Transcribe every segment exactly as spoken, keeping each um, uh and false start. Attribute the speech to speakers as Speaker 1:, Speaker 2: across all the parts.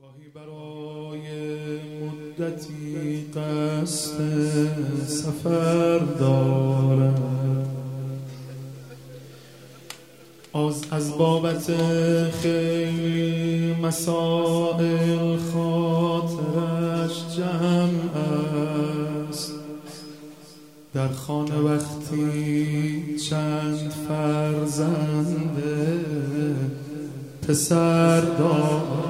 Speaker 1: گاهی برای مدتی قصد سفر دارم، از از بابت خیلی مسائل خاطرش جمع است. در خانه وقتی چند فرزند پسر دارم،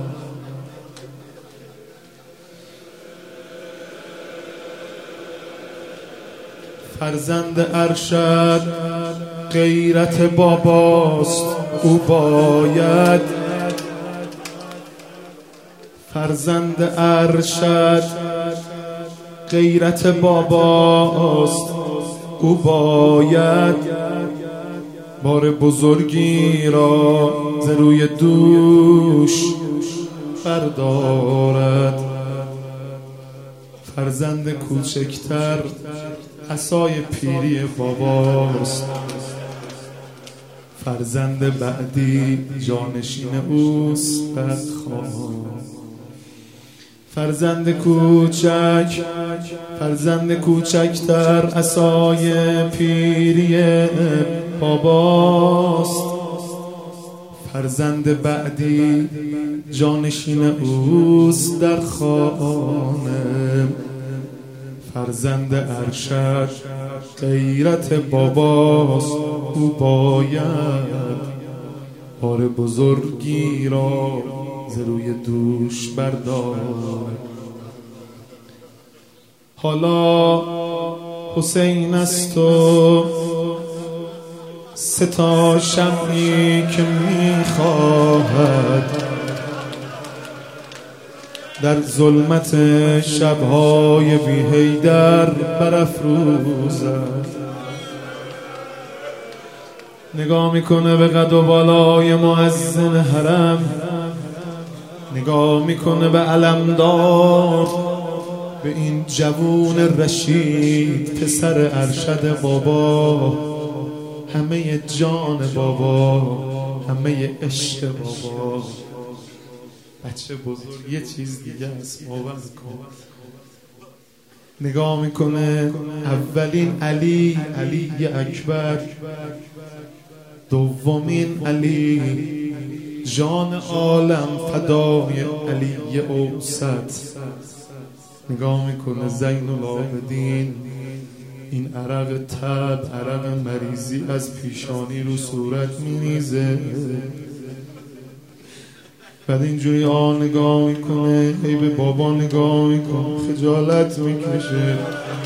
Speaker 1: فرزند ارشد غیرت باباست او باید، فرزند ارشد غیرت باباست او باید، بار بزرگی را ز روی دوش بردارد. فرزند کوچکتر عصای پیری باباست، فرزند بعدی جانشین اوست بدخواه. فرزند کوچک فرزند کوچکتر عصای پیری باباست، فرزند بعدی جانشین اوست در خانه. فرزند ارشد غیرت باباست او باید، بار بزرگی را ز روی دوش بردارد. حالا حسین است و سه تا شمعی که میخواهد در ظلمت شبهای بی حیدر برافروزد. نگاه میکنه به قد و بالای مؤذن حرم، نگاه میکنه به علمدار، به این جوون رشید پسر ارشد بابا، همه جان بابا، همه عشق بابا. بچه بزرگ یه چیز دیگه است، باور کن. نگاه میکنه اولین علی، علی اکبر، دومین علی، جان عالم فدای علی اوسط. نگاه میکنه زین العابدین، این عرق تب، عرق مریضی از پیشانی رو صورت میریزه. بعد اینجوری آه نگاه میکنه، ای به بابا نگاه میکنه، خجالت میکشه.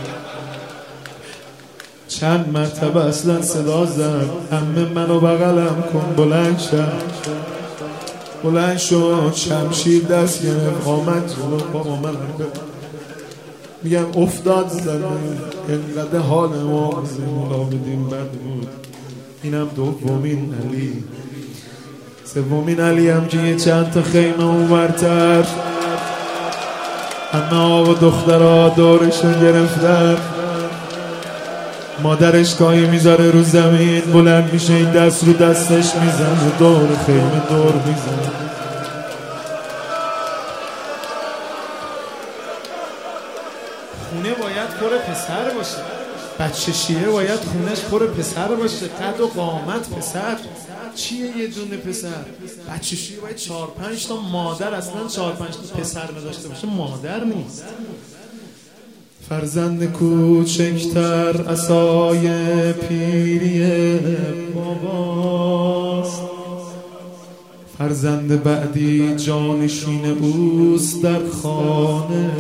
Speaker 1: چند مرتبه اصلا صدا زد عمه منو بغلم کن، بلند شد بلند شد، شمشیر دست گرفت آمد جلو. بابا من میگم افتاد زده، اینقدر حال ما زیمولا بدیم بد بود. اینم دومین علی. سومین علی هم که یه چند تا خیمه اونورتر، همه آب و دخترها دورشون گرفتن، مادرش گاهی میذاره رو زمین، بلند میشه این دست رو دستش میزنه، دور خیمه دور میزنه.
Speaker 2: خونه باید پر پسر باشه، بچه شیعه باید خونش پر پسر باشه، قد و قامت پسر. چیه یه دونه پسر؟ بچه شیعه باید چهار پنج تا مادر، اصلا چهار پنج تا پسر نداشته باشه، مادر نیست.
Speaker 1: فرزند کوچکتر عصای پیری باباست، فرزند بعدی جانشین اوست در خانه.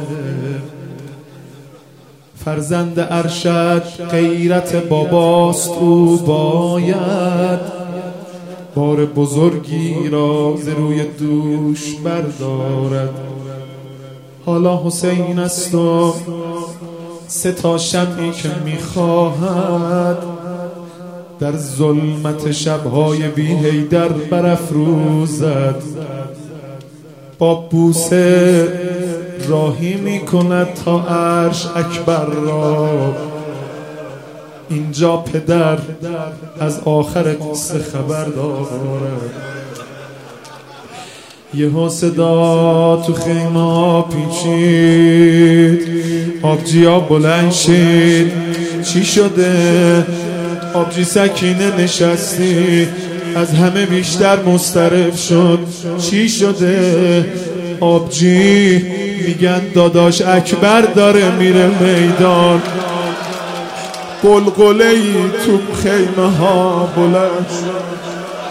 Speaker 1: فرزند ارشد غیرت باباست او باید، بار بزرگی را ز روی دوش بردارد. حالا حسین است و سه تا شمعی که میخواهد در ظلمت شبهای بی حیدر برافروزد. با بوسه راهی میکند تا عرش اکبر را، اینجا پدر از آخر قصه خبر دارد. یه صدا تو خیمه ها پیچید، آبجیا بلند شید. چی شده؟ آبجی سکینه نشستی، از همه بیشتر مضطرب شد. چی شده؟ آبجی میگن داداش اکبر داره میره میدان. قلقله ای تو خیمه ها بلند شد،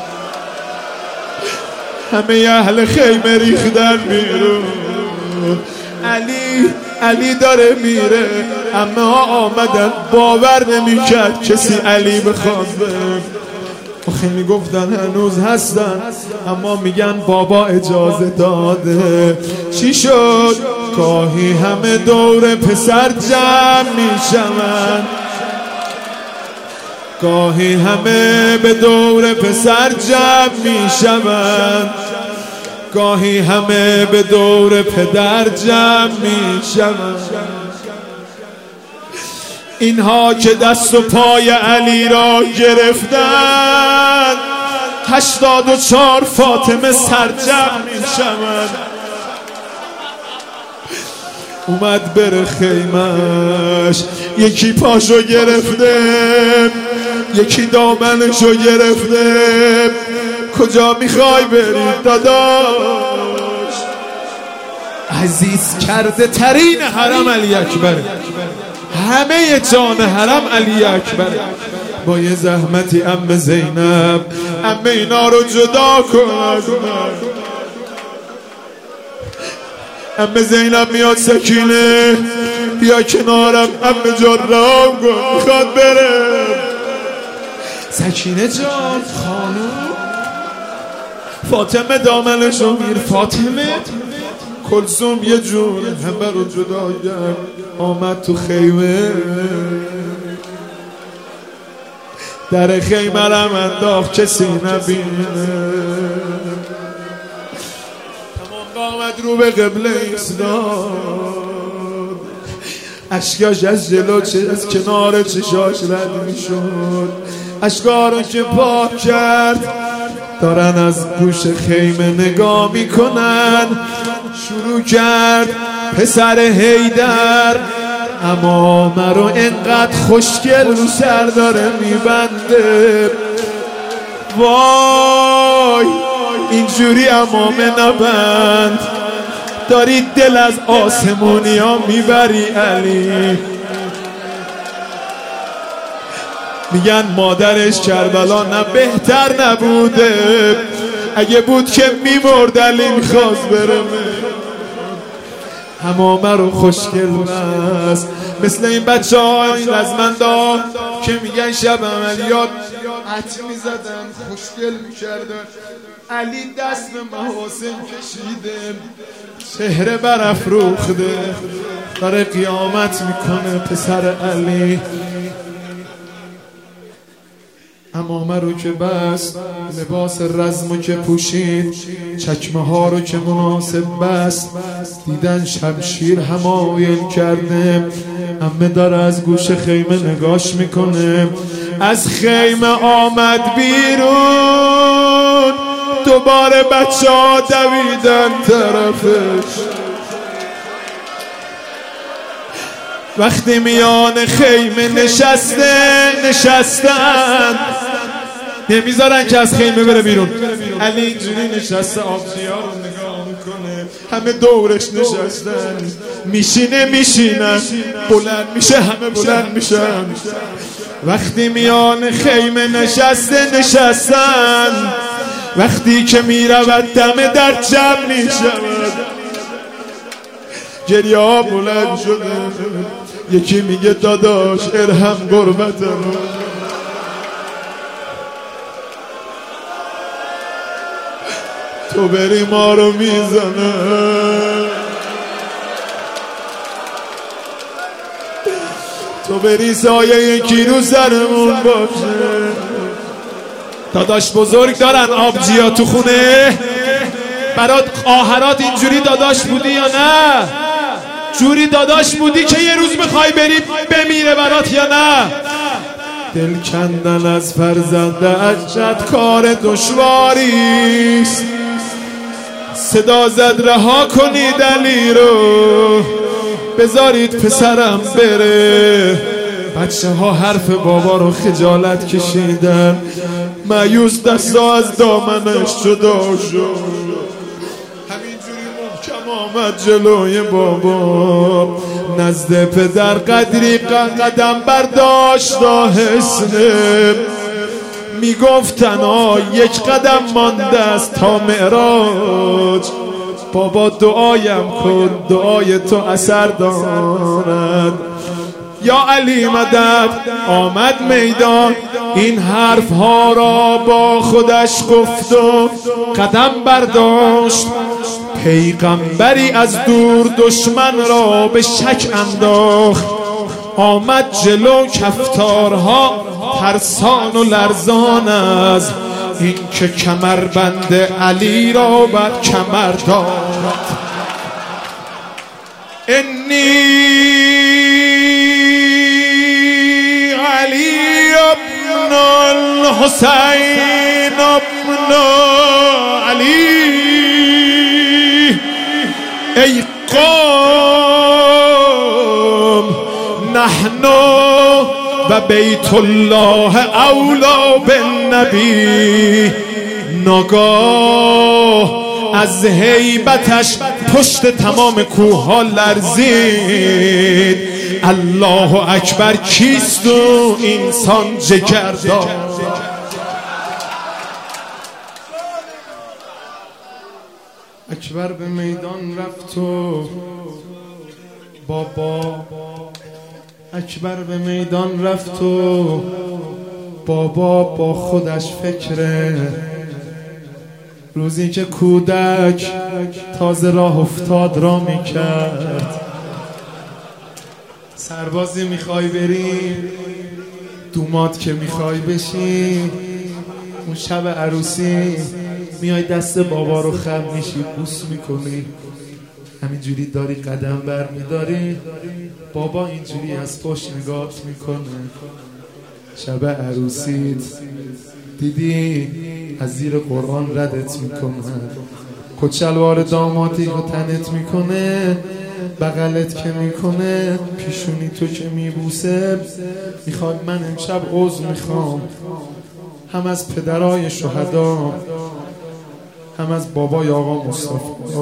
Speaker 1: همه اهل خیمه ریختن بیرون. علی علی داره میره. همه ها آمدن، باور نمیکرد کسی علی بخواد بره. آخه میگفتن هنوز هستن، اما میگن بابا اجازه داده. چی شد؟ گاهی همه دور پسر جمع میشون، گاهی همه به دور پسر جمع میشون، گاهی همه به دور پدر جمع میشون. اینها که دست و پای علی را گرفتن، هشتاد و چهار فاطمه سرجم میشون. اومد بره خیمش، یکی پاشو گرفته، یکی دامنشو گرفته. کجا میخوای بری داداش؟ عزیز کرده ترین حرم علی اکبر، همه جان حرم علی اکبر. با یه زحمتی ام زینب، ام اینا رو جدا کن از من. ام زینب میاد، سکینه بیا کنارم، ام جرام کن میخواد بره. سکینه جان خانوم. فاطمه دامنشو میر. فاطمه کلثوم یه جور همه رو جدا کرد، آمد تو خیمه. در خیمه رم انداخت کسی نبینه. تمام آمد رو به قبله ایستاد، اشکاش از جلو چه از کنار چشاش رد میشد. اشکا رو که پاک کرد، دارن از گوش خیمه نگاه میکنن. شروع کرد پسر حیدر، اما مرو انقدر خوشگل رو سر داره میبنده. وای اینجوری امامه نبند، داری دل از آسمونی ها میبری علی. میگن مادرش کربلا نه بهتر نبوده، اگه بود که میمرد علی میخواست بره. همامه رو خوشگل است، مثل این بچه های رزمندا که میگن شب عملیات عطی میزدن خوشگل میکردن. علی دست به محاسن کشیده، چهره برافروخته، داره قیامت میکنه پسر علی. امامه رو که بست، لباس رزمو که پوشید، چکمه ها رو که مناسب بست، دیدن شمشیر همایل کرده. امه داره از گوش خیمه نگاش میکنه. از خیمه آمد بیرون، دوباره بچه ها دویدن طرفش. وقتی میان خیمه نشسته نشستن، نمیذارن که از خیمه بره بیرون. علی اینجوری نشسته، آبجیا رو نگاه میکنه، همه دورش نشستن. میشینه میشینن، بلند میشه همه بلند میشن. وقتی میان خیمه نشسته نشستن، وقتی که میرود دم در جمع میشود. گریه ها بلند شده. یکی میگه داداش ارحم غربتمو، تو بری ما رو میزنه. تو بری سایه یکی رو سرمون باشه. داداش بزرگ دارن آبجیا تو خونه؟ برات آهرات اینجوری داداش بودی یا نه؟ جوری داداش بودی که یه روز بخوای بری بمیره برات یا نه؟ دل کندن از فرزند اجد کار دشواریست. صدا زد رها کنید علی رو، بذارید پسرم بره. بچه ها حرف بابا رو خجالت کشیدن، مایوس دستا از دامنش جدا شد، همینجوری محکم آمد جلوی بابا. نزد پدر قدری قدم برداشت آهسته، میگفتن آ یک قدم مانده است تا معراج. بابا دعایم کن، دعای تو اثر دارد. یا علی مدد آمد میدان، این حرف ها را با خودش گفت و قدم برداشت. پیغمبری از دور دشمن را به شک انداخت، آمد جلو کفتارها ترسان و لرزان از این که کمربند علی را بر کمر دارد. انی علی ابن الحسین ابن علی. ای قوم نحن و بیت الله اولا بالنبی. ناگاه از هیبتش پشت تمام کوه ها لرزید. الله اکبر کیست و انسان جگر دارد. اکبر به میدان رفت و بابا، اکبر به میدان رفت و بابا با خودش فکره. روزی که کودک تازه راه افتاد را میکرد. سربازی میخوای بری، دوماد که میخوای بشی، اون شب عروسی میای دست بابا رو خم میشی، بوس میکنی، همینجوری داری قدم بر میداری، بابا اینجوری از پشت نگاهت میکنه. شب عروسیت دیدی از زیر قرآن ردت میکنه، کچلوار دامادی رو تنت میکنه، بغلت که میکنه، پیشونی تو که میبوسه. میخواد من امشب عذر میخوام، هم از پدرای شهدا، هم از بابای آقا مصطفی.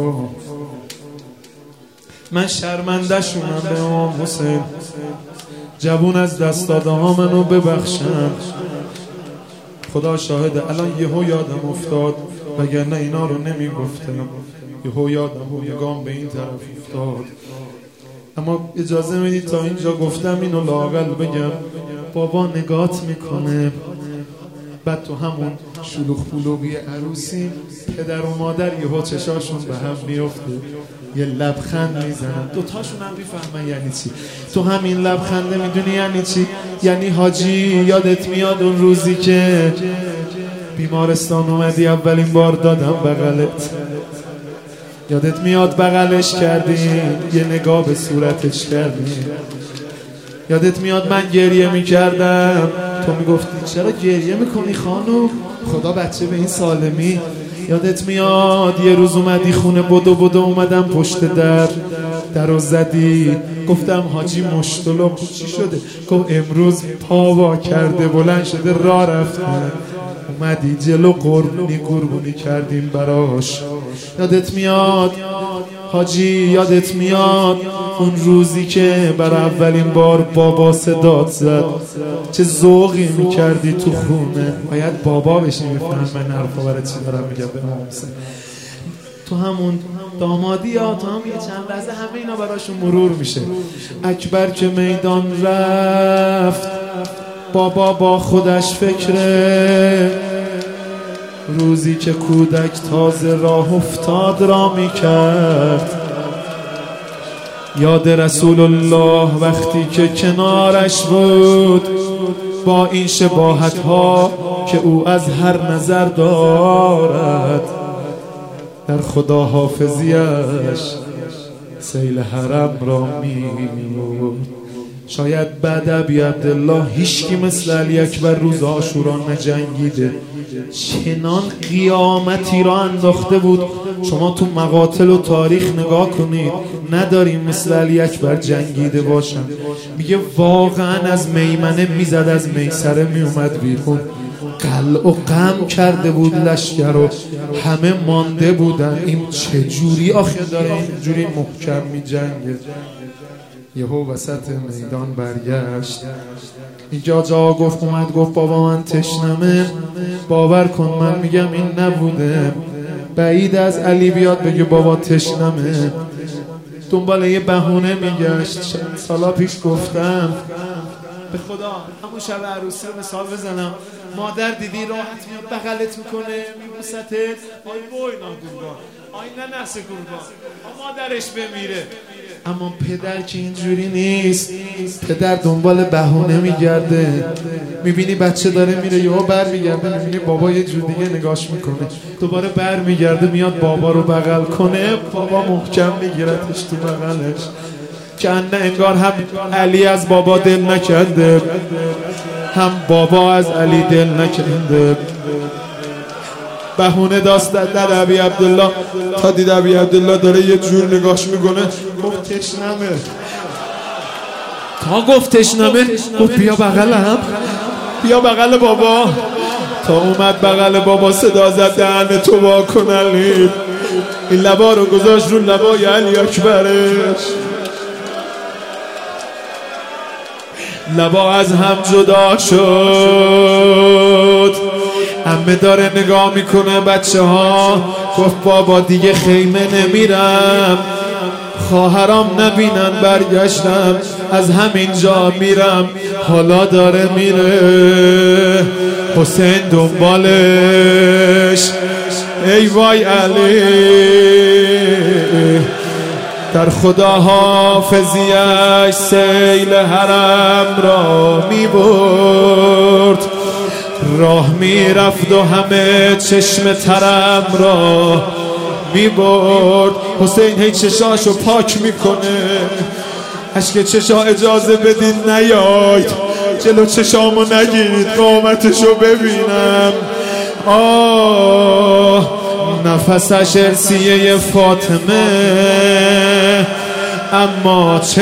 Speaker 1: من شرمنده شونم به امام حسین، جوون از دست داده ها منو ببخشن. خدا شاهده الان یهو یادم افتاد، وگرنه اینا رو نمیگفتم. یهو یادم و یگام به این طرف افتاد. اما اجازه میدید تا اینجا گفتم اینو لااقل بگم. بابا نگات میکنه، بعد تو همون شلوغ پلوغی عروسی پدر و مادر یهو چشاشون به هم میفته، یه لبخند میزنن، دوتاشون هم میفهمن یعنی چی. تو همین لبخنده میدونی یعنی چی؟ یعنی حاجی یادت میاد اون روزی که بیمارستان اومدی اولین بار دادم بغلت، یادت میاد بغلش کردی، یه نگاه به صورتش کردی، یادت میاد من گریه میکردم، تو میگفتی چرا گریه میکنی خانم، خدا بچه به این سالمی. یادت میاد یه روز اومدی خونه، بدو بدو اومدم پشت در درو زدی، گفتم حاجی مشتلو چی شده؟ گفت امروز پا وا کرده بلند شده راه رفته. اومدی جلو قربونی قربونی کردیم براش. یادت میاد حاجی، یادت میاد اون روزی که برای اولین بار بابا صدات زد، چه ذوقی میکردی تو خونه. باید بابا بشی میفهم من حرفا برای چی دارم میگم به امام حسین. تو همون دامادی ها، تو هم یه چند لحظه همه اینا براشون مرور میشه. اکبر که میدان رفت، بابا با خودش فکره. روزی که کودک تازه راه افتاد را میکرد، یاد رسول الله وقتی که کنارش بود، با این شباهت ها که او از هر نظر دارد. در خدا حافظیش سیل حرم را میبود. شاید بعد ابی عبدالله هیچکی مثل علی اکبر روز عاشورا نجنگیده. چنان قیامتی را انداخته بود. شما تو مقاتل و تاریخ نگاه کنید، نداریم مثل علی اکبر جنگیده باشن. میگه واقعا از میمنه میزد، از میسره میومد بیرون، قلع و غم کرده بود لشکر و همه مانده بودن. این چجوری آخه داره اینجوری محکم میجنگه؟ یهو وسط میدان برگشت، اینجا جا گفت اومد گفت بابا من تشنمه. باور کن من میگم این نبوده، بعید از علی بیاد بگه بابا تشنمه. دنبال یه بهونه میگشت. چند سالا پیش گفتم
Speaker 2: به خدا همون شب عروسی رو مثال بزنم، مادر دیدی راحت میاد بغلت میکنه میبوستت، آی وای ناگوربان، آی نه نسه گوربان، مادرش بمیره.
Speaker 1: اما پدر که اینجوری نیست. پدر دنبال بهونه میگرده. میبینی بچه داره میره، یهو بر میگرده، میبینی بابا یه جور دیگه نگاش میکنه، دوباره بر میگرده میاد بابا رو بغل کنه. بابا محکم میگیرتش تو بغلش که انگار هم علی از بابا دل نکرده، هم بابا از علی دل نکرده. بهونه داست در ابی عبدالله. تا دید ابی عبدالله داره یه جور نگاش میکنه، گفت تشنمه. تا گفت تشنمه گفت بیا بغلم، بیا بغل بابا. تا اومد بغل بابا صدا زد دهن تو وا کن علی. این لبا رو گذاشت رو لبای علی اکبرش، لبا از هم جدا شد. همه داره نگاه میکنه بچه ها. گفت بابا دیگه خیمه نمیرم، خواهرام نبینن برگشتم، از همین جا میرم. حالا داره میره حسین دنبالش. ای وای علی، در خدا حافظیش سیل حرم را میبرد، راه میرفت و همه چشم ترم را میبرد. حسین هی چشاشو پاک میکنه، اشک چشا اجازه بدید نیاید، جلو چشامو نگیرید قامتشو ببینم. آه نفسش ارسیه فاطمه، اما چه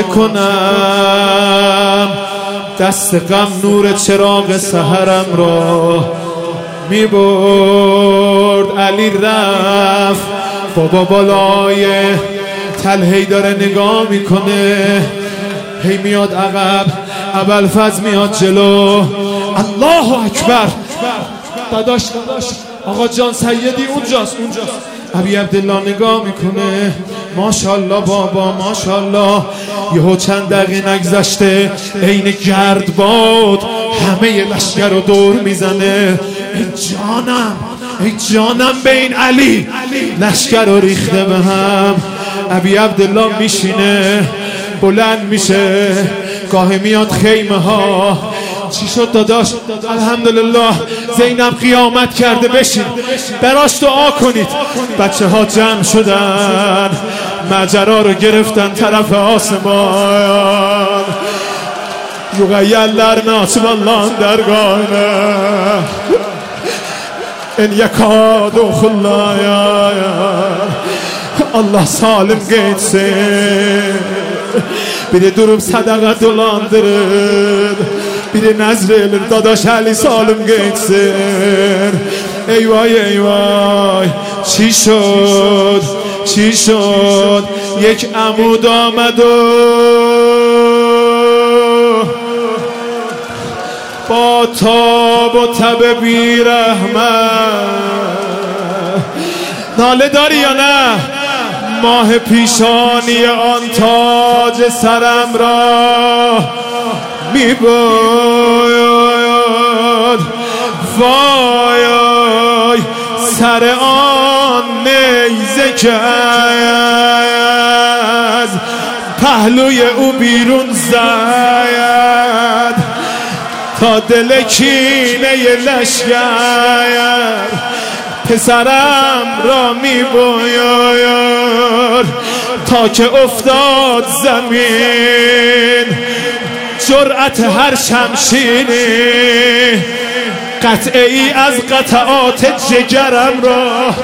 Speaker 1: کنم دست غم نور چراغ سحرم را میبرد. علی رفت، بابا بالای تلهی داره نگاه میکنه، هی میاد عقب، ابوالفضل میاد جلو. الله اکبر. داداش داداش آقا جان سیدی اونجاست اونجاست. ابی عبدالله نگاه میکنه، ماشاءالله بابا ماشاءالله. یهو چند دقیقه نگذشته عین گرد باد همه لشکر رو دور میزنه. ای جانم ای جانم به این علی. لشکر رو ریخته به هم. ابی عبدالله میشینه، بلند میشه، گاهی میاد خیمه ها. چی شد داداش؟ الحمدلله زینب قیامت کرده، بشین براش دعا کنید. بچه ها جمع شدن، ماجرا رو گرفتن طرف آسمان. یغیل ناچبالان درگاهنه این یکاد و خلایا Allah salim geçsin. Biri durup sadaka dolandırır, biri nezrelir dadaş Ali salim geçsin. Eyvay eyvay çi şod çi şod یک عمود آمد و با تاب و تب بی رحمت. ناله داری یا نه؟ ماه پیشانی آن تاج سرم را می باید. وای سر آن نیزه که از پهلوی او بیرون زد تا دل کینه لشگر پسرم را می باید. تا که افتاد زمین جرأت هر شمشیری، قطعی از قطعات جگرم را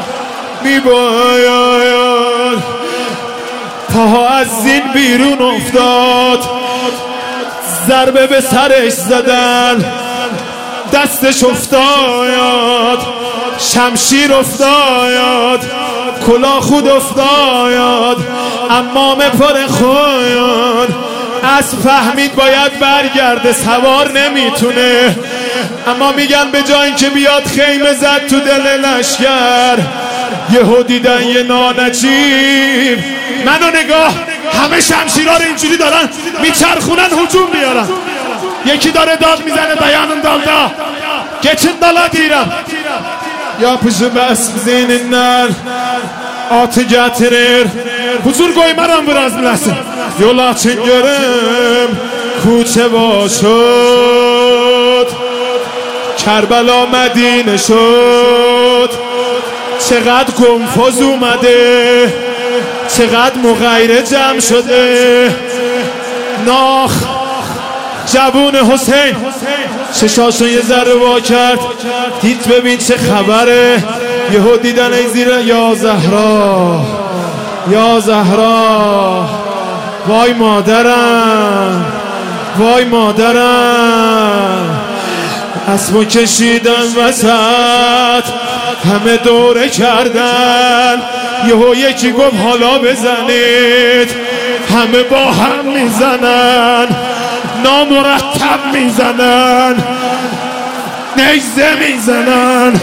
Speaker 1: میباید. پاها از زین بیرون افتاد، ضربه به سرش زدن، دستش افتاد، شمشیر افتاد، کلاه خود افتاد، امام پر خون. از فهمید باید برگرده، سوار نمیتونه، اما میگن به جای اینکه بیاد خیمه زد تو دل لشکر، یهو دیدن یه نانجیب. منو نگاه، همه شمشیرها رو اینجوری دارن میچرخونن هجوم بیارن. یکی داره داد میزنه dayanın dalda, geçin dala deyirəm. Yapışıb əsbzeynindən atı gətirir, huzur qoymaram biraz biləsin. Yol açın görüm کوچه وا شد، کربلا مدینه شد. چقدر گنفذ اومده، چقدر مغیره جمع شده. ناخ جوون حسین چشاشو یه ذره وا کرد، دید ببین چه خبره. یهو دیدن ای زیر یا زهرا، یا زهرا، وای مادرم، وای مادرم. اسمو کشیدن وسط، همه دوره کردن. یهو یکی گفت حالا بزنید، همه با هم میزنن، نامرتب میزنن، نیزه میزنن،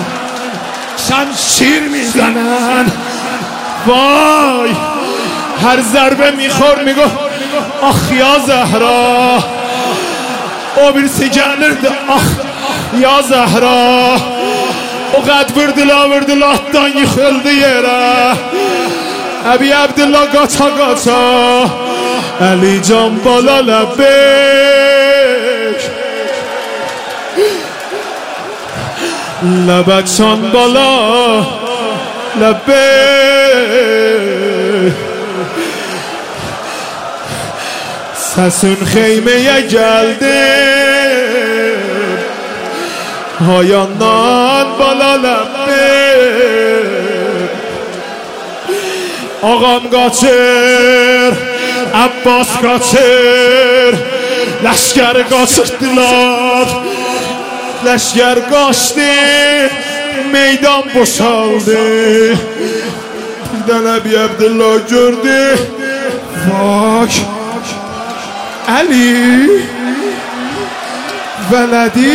Speaker 1: شمشیر میزنن. وای هر ضربه میخور میگو آخ یا زهرا. O birisi gelirdi, ah ya Zahra. O kad vurdular vurdular attan yıkıldı yere. Abi Abdullah kaça kaça, Ali Can bala lebbek, lebek can bala lebbek. Sesin xeymeye geldi, hayandan bala lebbek. Ağam kaçır, Abbas kaçır, leşker kaçırttılar. Leşker kaçtı, meydan boşaldı. Birden Abi Abdullah gördü, bak Ali veledi,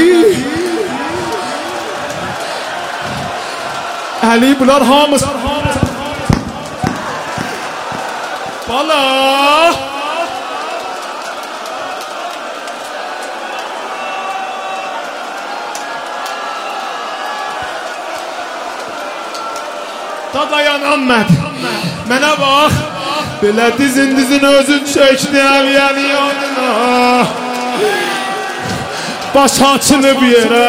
Speaker 1: Ali bunlar hamız bala. Da dayanamadı, mənə bax, belə dizin dizin özün çəkdi Əliyyəni yanına. Baş açılıb yerə,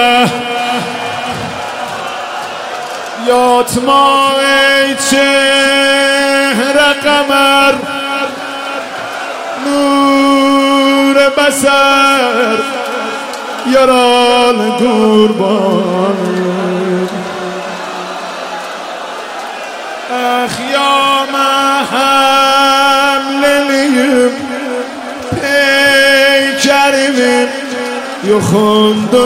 Speaker 1: yatma ey çehrə qəmər, nur-e bəsər, yaralı qurbanım. Əx ya məhəmleliyim, peykərimin yoxundu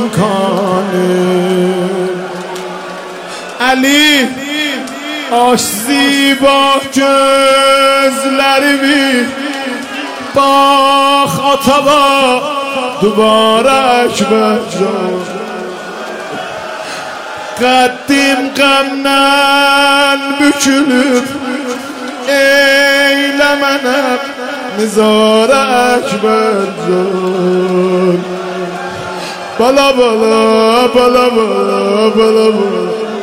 Speaker 1: imkanım. Ali aç ziba gözlerimi, bax ataba dubara Ekber can. Qəddim qəmdən bükülüb, eylə mənəm nizara Ekber can. Bala bala bala bala bala bala.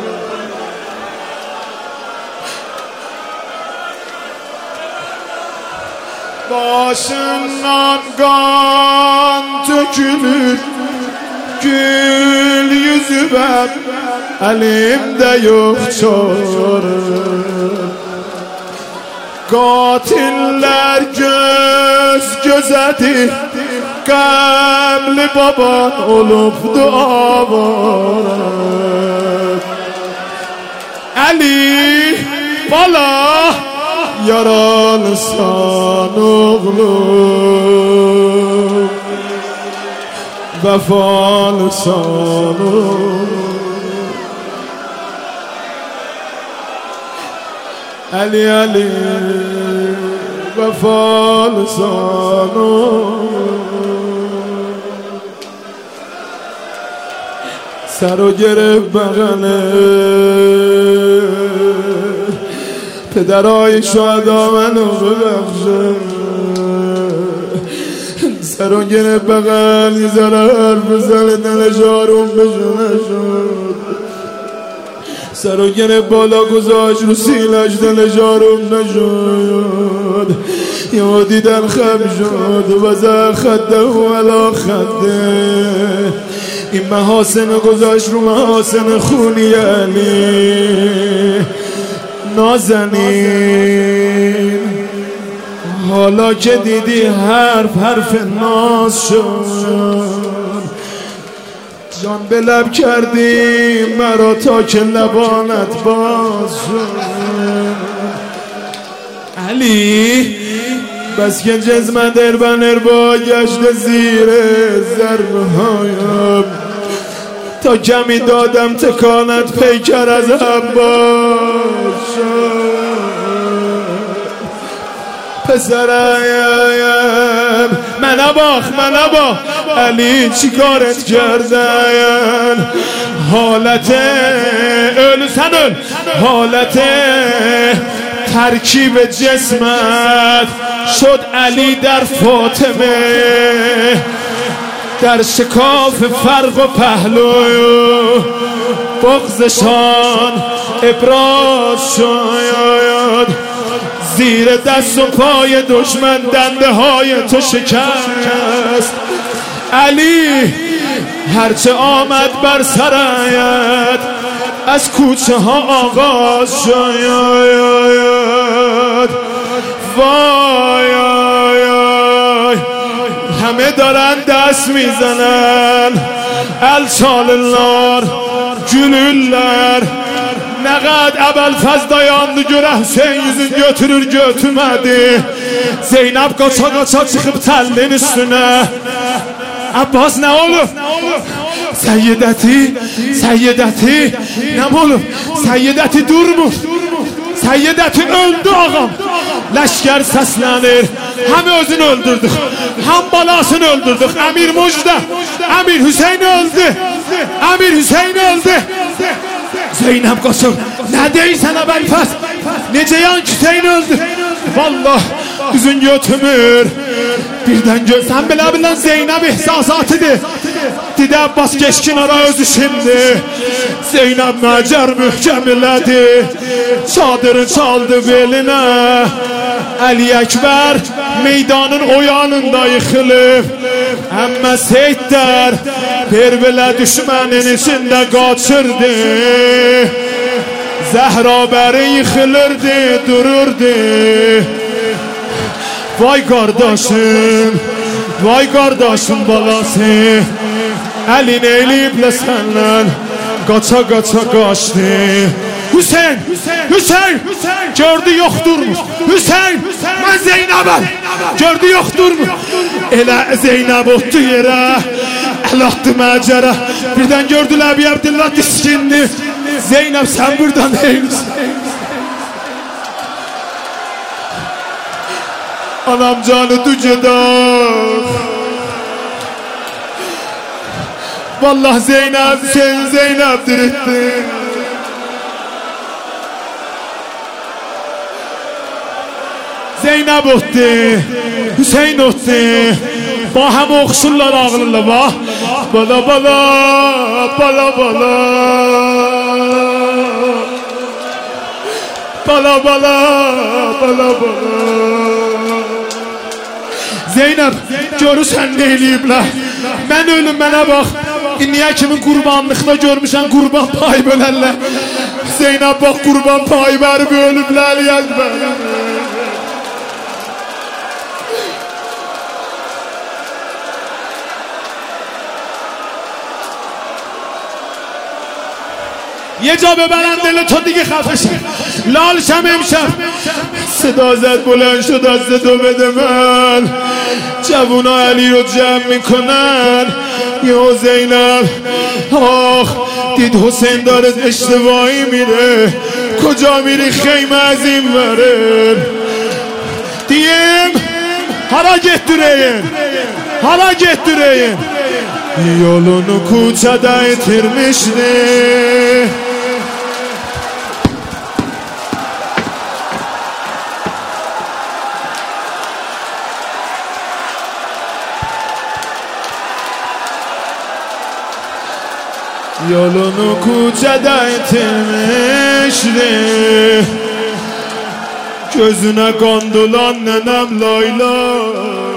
Speaker 1: Başından kan tökülür, gül yüzü ben elimde yok çorum. Qatillər göz gözədir, qəmli baban olubdu avar. Əli bala yaralısan oğlum, vəfalısan oğlum. Əli Əli vəfalısan oğlum. سر و گرفت بغله پدرای شهدا منو ببخشه. سر و گرفت بغل یه ذره حرف بزنه دلش آروم بشه نشد. سر و گرفت بالا گذاشت رو سینه‌اش دلش آروم نشد. یهو دیدن خم شد و وضع خده و علا خده. این محاسن گذاشت رو محاسن خونی علی. نازنین حالا که دیدی حرف حرف ناز شد. جان به لب کردی مرا تا که لبانت باز شد. علی بس که جسم در بنر با گشت زیر ضربه هایم. تا کمی دادم تکانت پیکر از عباس شد. پسرایم من باخ من باخ علی چی کارت کردن؟ حالت ölü sen öl حالت ترکیب جسمت شد علی در فاطمه. در شکاف فرق و پهلو بغضشان ابراز شد. زیر دست و پای دشمن دنده های تو شکست. علی هرچه آمد بر سرایت از کوچه ها آغاز شد. وای آی همه دارن دست میزنن. Elçalılar gülürler. Ne kadar Əbəlfəz dayandı görə Hüseyin yüzün götürür götürmədi. Zeynəb qaça qaça çıxıb təllin üstünə. Abbas nə olur? Səyyidəti, Səyyidəti nə olur? Səyyidəti durmur. Səyyidəti öldü ağam. Leşker səslənir. Hem özünü öldürdük, hem balasını öldürdük. Emir Mucda, Emir Hüseyin öldü. Emir Hüseyin öldü. Zeynep qaçır. Ne deysən Əbəlfəz? Necə yan Hüseyin öldü? Vallahi üzün götümür. Birden görsən bilə bilən Zeynep ihsasatıdır. Didə Abbas geç kenara özü şimdi. Zeynep məcər mühkəm elədi. Çadırın çaldı belinə. Ali Ekber meydanın o yanında yıkılıb. Əmmə Seydlər Perbələ düşmənin içində qaçırdı. Zəhra bəri yıkılırdı, dururdu. Vay qardaşım, vay qardaşım balası. Əlin eyliyiblə səndən qaça qaça qaçdı. Hüseyin, Hüseyin, gördü yokturmuş. Hüseyin, ben Zeynep'im. Gördü yokturmuş. Elə Zeynep otdu yerə, el attı məcərə. Birdən gördülər bir Abdullah diskindi. Zeynep sen buradan eylisin. Anam canı tüceda. Vallahi Zeynep sen Zeynep dirittin. Zeynep otdu, Hüseyin otdu. Ba hem oxşurlar ağılırlar ba. Bala bala, bala bala. Bala bala, bala bala. Zeynep, görürsən nə eləyiblər? Mən ölüm mənə bax. İndiyə kimin qurbanlıqda görmüşən qurban payı bölərlər. Zeynep bax qurban payı verib ölüblər.
Speaker 2: یه جا ببرن دل تو دیگه خفه شه. لال شم امشب
Speaker 1: صدا زد بلند شد از دو بده من، جوونا علی رو جمع میکنن. یا زینب آخ دید حسین داره اشتباهی میره، کجا میری خیمه از این وره.
Speaker 2: diyeyim hara gettireyim, hara gettireyim.
Speaker 1: Yolunu kuçada yitirmişti. Yolunu kuçada yitirmişti. Gözüne kondulan nenem Layla.